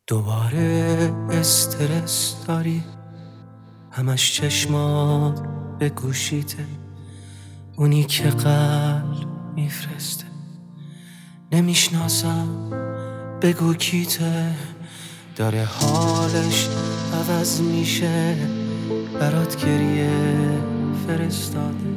دوباره استرس داری، همش چشمات به گوشیته، اونی که قلب میفرسته. نمیشناسم بگو کیته، داره حالش عوض میشه، برات گریه فرستاده.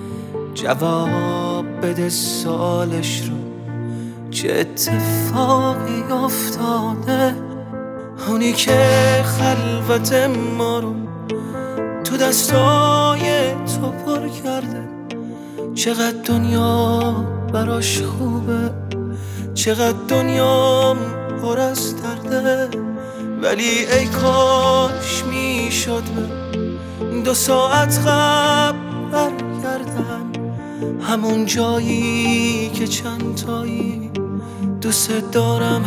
جواب بده سالش رو، چه اتفاقی افتاده. اونی که خلوت ما رو تو دستای تو پر کرده. چقدر دنیا براش خوبه، چقدر دنیا پر از درده. ولی ای کاش میشد 2 ساعت قبل برگردم، همون جایی که چند تایی دوست دارم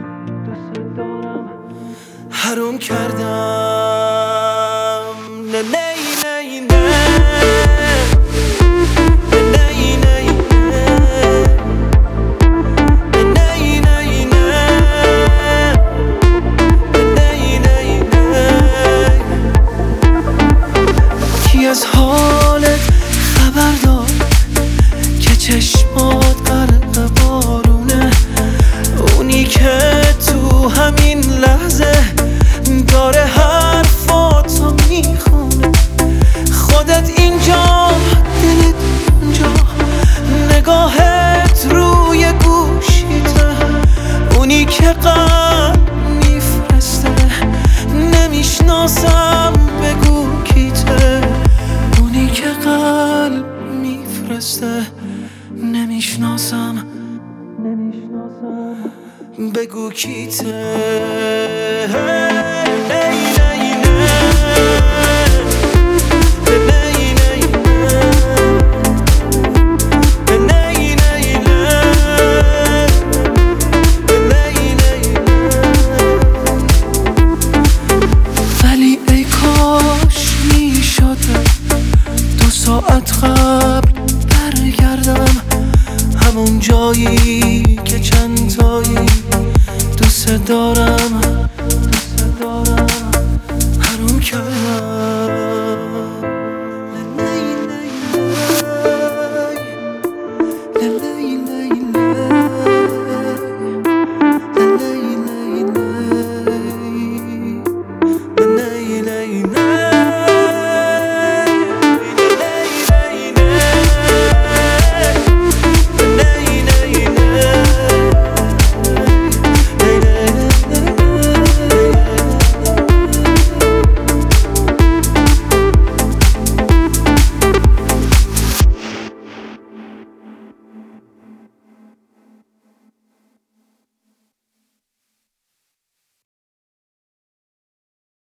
حروم کردم. نه نه نه نه از حالت خبر دار که چشمات غرق بارونه. اونی که تو همین لحظه داره حرفاتو میخونه. خودت اینجا، دلت اونجا، نگاهت روی گوشیته. اونی که قلب میفرسته. نمیشناسم بگو کیته، اونی که قلب میفرسته. نمیشناسم بگو کیته. ولی ای کاش میشد 2 ساعت قبل برگردم، همون جایی که چند تایی دوست دارم